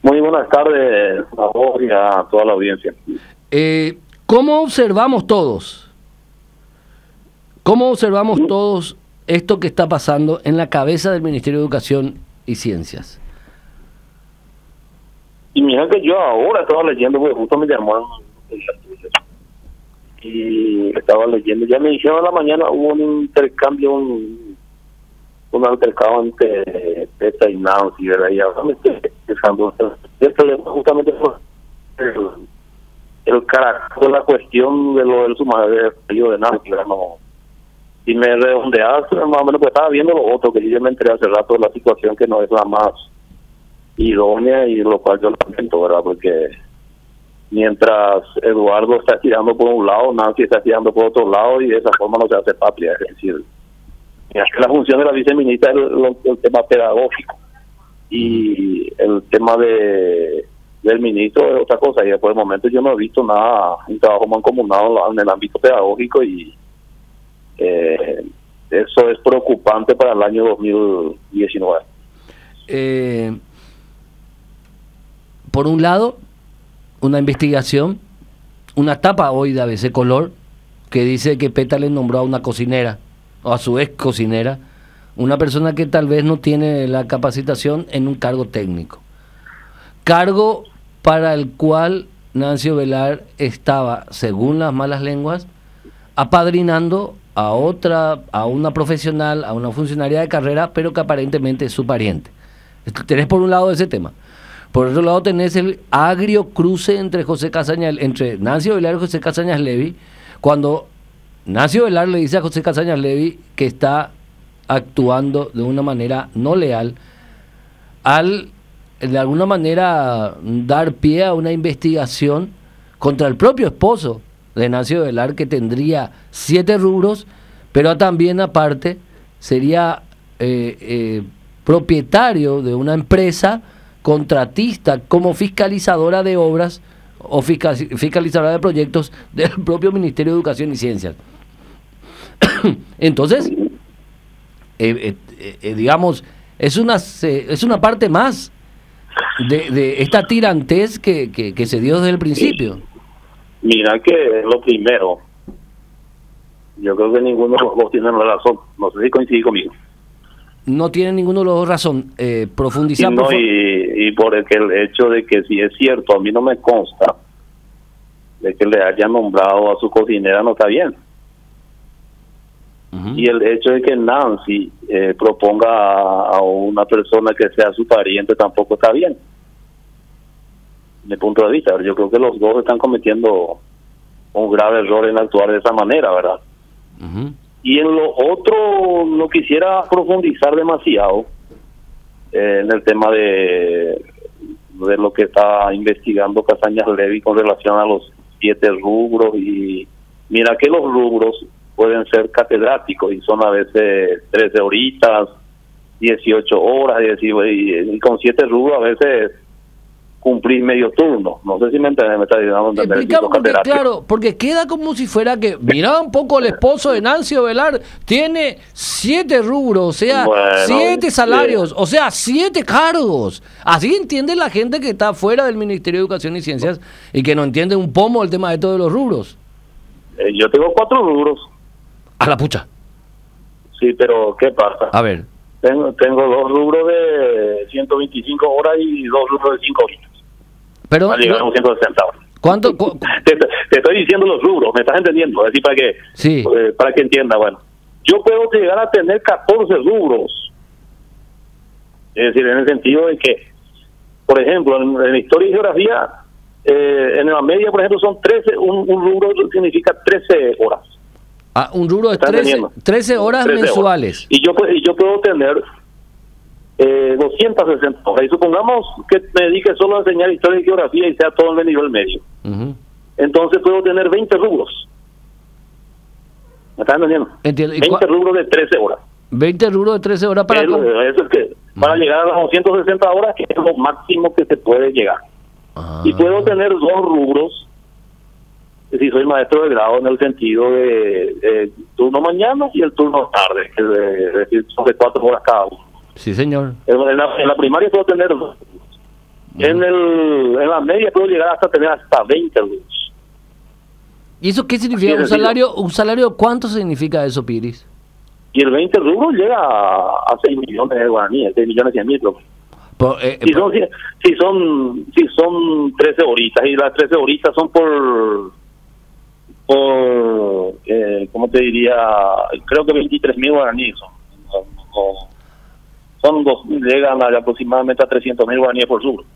Muy buenas tardes a vos y a toda la audiencia. ¿Cómo observamos todos? ¿Cómo observamos todos esto que está pasando en la cabeza del Ministerio de Educación y Ciencias? Y mira que yo ahora estaba leyendo, porque justo me llamaron y estaba leyendo. Ya me dijeron a la mañana, hubo un intercambio, un altercado entre PETA y Nancy, ¿verdad? Y ahora me estoy pensando, justamente por el carácter de la cuestión de lo del sumario de Nancy, ¿verdad? No, y me redondeaste más o menos, pues estaba viendo lo otro, que yo me enteré hace rato de la situación que no es la más idónea, y lo cual yo lamento, ¿verdad? Porque mientras Eduardo está tirando por un lado, Nancy está tirando por otro lado, y de esa forma no se hace patria. Es decir, la función de la viceministra es el tema pedagógico, y el tema del ministro es otra cosa, y por el momento yo no he visto nada, un trabajo mancomunado en el ámbito pedagógico, y eso es preocupante para el año 2019. Por un lado, una investigación, una tapa hoy de ABC Color, que dice que PETA le nombró a una cocinera, o a su ex cocinera, una persona que tal vez no tiene la capacitación en un cargo técnico. Cargo para el cual Nancy Ovelar estaba, según las malas lenguas, apadrinando a una profesional, a una funcionaria de carrera, pero que aparentemente es su pariente. Tenés por un lado ese tema. Por otro lado tenés el agrio cruce entre entre Nancy Ovelar y José Casañas Levy, cuando Nancy Ovelar le dice a José Casañas Levy que está actuando de una manera no leal, al de alguna manera dar pie a una investigación contra el propio esposo de Nancy Ovelar, que tendría 7 rubros, pero también aparte sería propietario de una empresa contratista como fiscalizadora de obras o fiscalizadora de proyectos del propio Ministerio de Educación y Ciencias. Entonces, digamos, es una parte más de esta tirantez que se dio desde el principio. Mira que lo primero, yo creo que ninguno de los dos tiene la razón. No sé si coincide conmigo. No tiene ninguno de los dos razón. Profundizar. Y por el hecho de que si es cierto, a mí no me consta de que le hayan nombrado a su cocinera, no está bien. Y el hecho de que Nancy proponga a una persona que sea su pariente tampoco está bien. De mi punto de vista, yo creo que los dos están cometiendo un grave error en actuar de esa manera, ¿verdad? Y en lo otro, no quisiera profundizar demasiado en el tema de lo que está investigando Casañas Levy con relación a los 7 rubros. Y mira que los rubros pueden ser catedráticos y son a veces 13 horitas, 18 horas, y con 7 rubros a veces cumplir medio turno. No sé si me está diciendo entender. Explicamos porque, claro, porque queda como si fuera que, mirá un poco el esposo de Nancy Ovelar, tiene 7 rubros, o sea, 7 salarios, o sea, 7 cargos. Así entiende la gente que está fuera del Ministerio de Educación y Ciencias y que no entiende un pomo el tema de todos los rubros. Yo tengo 4 rubros. A la pucha. Sí, pero ¿qué pasa? A ver. Tengo 2 rubros de 125 horas y 2 rubros de 5 horitas. Pero a llegar a 160 horas. ¿Cuánto? Te estoy diciendo los rubros, ¿me estás entendiendo? Es decir, para que entienda. Bueno, yo puedo llegar a tener 14 rubros. Es decir, en el sentido de que, por ejemplo, en historia y geografía, en la media, por ejemplo, son 13, un rubro significa 13 horas. Ah, un rubro de 13 horas mensuales. Y yo puedo tener 260 horas. Y supongamos que me dedique solo a enseñar historia y geografía y sea todo en el nivel medio. Entonces puedo tener 20 rubros. ¿Me estás entendiendo? 20 rubros de 13 horas. 20 rubros de 13 horas para... Eso es que para llegar a las 260 horas, que es lo máximo que se puede llegar. Y puedo tener 2 rubros, si soy maestro de grado, en el sentido de turno mañana y el turno tarde, es decir, son de 4 horas cada uno. Sí, señor. En la primaria puedo tener 2. En la media puedo llegar hasta tener hasta 20 rubros. ¿Y eso qué significa? ¿Un salario cuánto significa eso, Piris? Y el 20 rubros llega a 6 millones de guaraníes, 6 millones 100 mil. Si son 13 horitas, y las 13 horitas son por ¿cómo te diría? Creo que 23 mil guaraníes llegan aproximadamente a 300 mil guaraníes por rubro.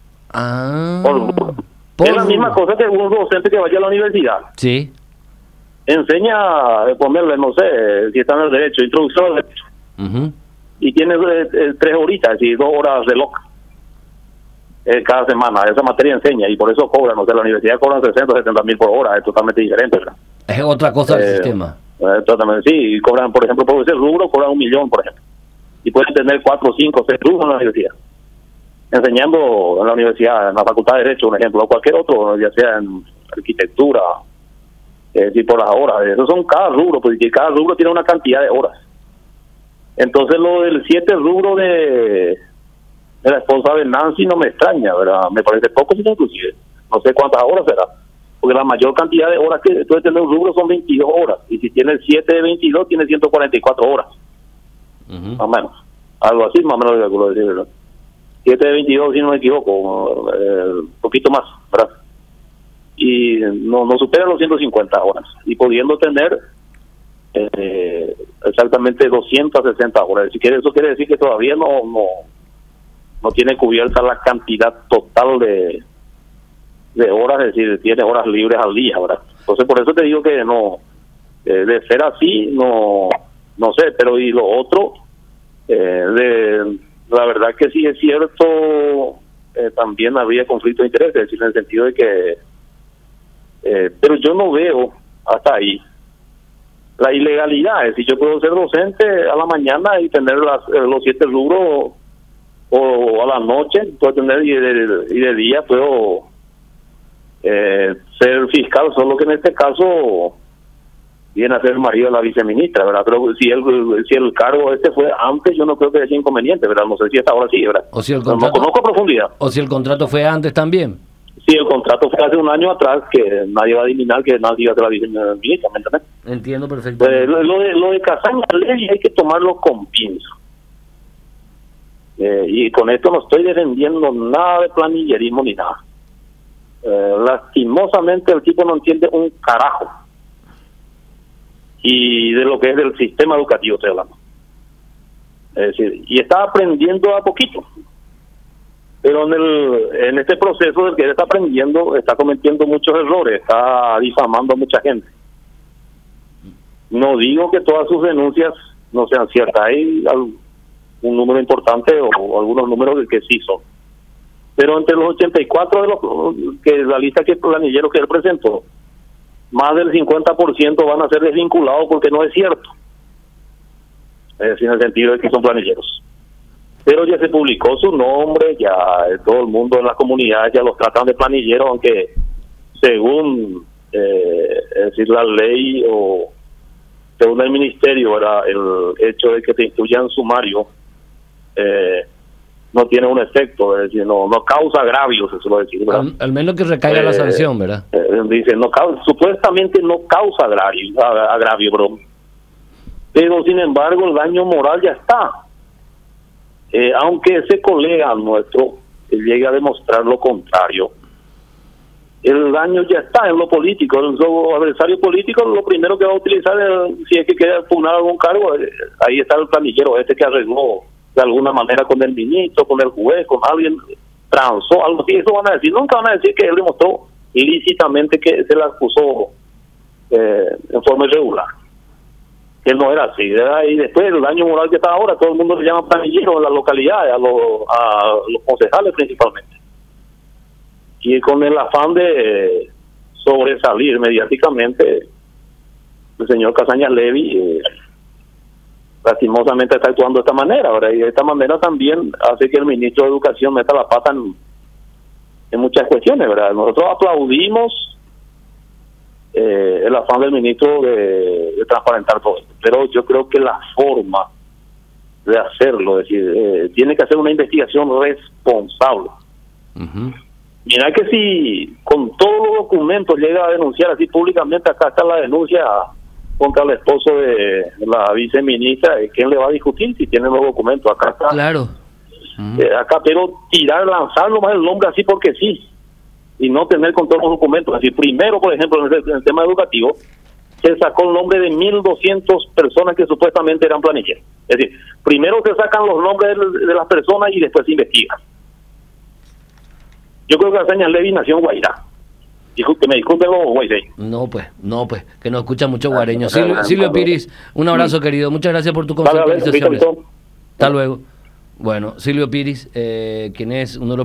Es la misma cosa que un docente que vaya a la universidad. Sí. Enseña a ponerle, no sé, si está en el derecho, introducción al derecho. Y tiene 3 horitas, es decir, 2 horas de loca cada semana. Esa materia enseña y por eso cobran. O sea, la universidad cobran 60, 70 mil por hora. Es totalmente diferente, ¿verdad? Es otra cosa del sistema. Totalmente, sí. Y cobran, por ejemplo, por ese rubro, cobran 1 millón, por ejemplo. Y pueden tener 4, 5, 6 rubros en la universidad. Enseñando en la universidad, en la Facultad de Derecho, un ejemplo, o cualquier otro, ya sea en arquitectura, y por las horas. Esos son cada rubro, porque cada rubro tiene una cantidad de horas. Entonces lo del 7 rubro de la esposa de Nancy no me extraña, ¿verdad? Me parece poco, inclusive. No sé cuántas horas será. Porque la mayor cantidad de horas que puede tener un rubro son 22 horas. Y si tiene 7 de 22, tiene 144 horas. Más o menos. Algo así, más o menos, lo decir, ¿verdad? 7 de 22, si no me equivoco, un poquito más, ¿verdad? Y no supera los 150 horas. Y pudiendo tener exactamente 260 horas. Si quiere, eso quiere decir que todavía no tiene cubierta la cantidad total de horas, es decir, tiene horas libres al día, ¿verdad? Entonces, por eso te digo que no, de ser así, no sé, pero y lo otro, la verdad que sí es cierto, también habría conflicto de interés, es decir, en el sentido de que, pero yo no veo hasta ahí la ilegalidad. Es decir, yo puedo ser docente a la mañana y tener los 7 rubros, o a la noche puedo tener, y de día puedo ser fiscal, solo que en este caso viene a ser el marido de la viceministra, ¿verdad? Pero si el cargo fue antes, yo no creo que sea inconveniente, ¿verdad? No sé si hasta ahora sí, ¿verdad? O si el contrato, no conozco a profundidad. O si el contrato fue antes también. Sí, el contrato fue hace un año atrás, que nadie va a adivinar que nadie iba a ser la viceministra, ¿me entiendes? Entiendo perfectamente. Lo de Casaña Levy hay que tomarlo con pinza. Y con esto no estoy defendiendo nada de planillerismo ni nada. Lastimosamente el tipo no entiende un carajo. Y de lo que es del sistema educativo estoy hablando. Es decir, y está aprendiendo a poquito. Pero en este proceso del que él está aprendiendo, está cometiendo muchos errores, está difamando a mucha gente. No digo que todas sus denuncias no sean ciertas, hay un número importante o algunos números que sí son. Pero entre los 84 de los que la lista que planillero que él presentó, más del 50% van a ser desvinculados porque no es cierto. Es decir, en el sentido de que son planilleros. Pero ya se publicó su nombre, ya todo el mundo en las comunidades ya los tratan de planilleros, aunque según es decir, la ley o según el ministerio, era el hecho de que te incluyan sumario no tiene un efecto, es decir, no causa agravio, se suele decir, ¿verdad? Al menos que recaiga la sanción, ¿verdad? Dice, supuestamente no causa agravio, pero sin embargo el daño moral ya está. Aunque ese colega nuestro llegue a demostrar lo contrario, el daño ya está en lo político. El adversario político lo primero que va a utilizar si es que quiere pugnar algún cargo, ahí está el planillero que arregló de alguna manera con el ministro, con el juez, con alguien, transó, algo así. Eso van a decir, nunca van a decir que él demostró ilícitamente que se le acusó en forma irregular, que no era así, ¿verdad? Y después el daño moral que está ahora, todo el mundo le llama planilleros en las localidades, a los concejales principalmente, y con el afán de sobresalir mediáticamente, el señor Casaña Levy lastimosamente está actuando de esta manera. Ahora, y de esta manera también hace que el ministro de Educación meta la pata en muchas cuestiones, ¿verdad? Nosotros aplaudimos el afán del ministro de transparentar todo esto, pero yo creo que la forma de hacerlo, es decir, tiene que hacer una investigación responsable, Mira que si con todos los documentos llega a denunciar así públicamente, acá está la denuncia contra el esposo de la viceministra, ¿quién le va a discutir si tiene los documentos? Acá está. Claro. Acá, pero lanzar nomás el nombre así porque sí, y no tener con todos los documentos. Así, primero, por ejemplo, en el tema educativo, se sacó el nombre de 1.200 personas que supuestamente eran planilleros. Es decir, primero se sacan los nombres de las personas y después se investigan. Yo creo que la señal Levi nació en Guairá. Que me disculpen los guaireños. No pues, que nos escucha mucho guareño. Silvio Piris, un abrazo querido. Muchas gracias por tu consulta. Hasta luego. Bueno, Silvio Piris, quien es uno de los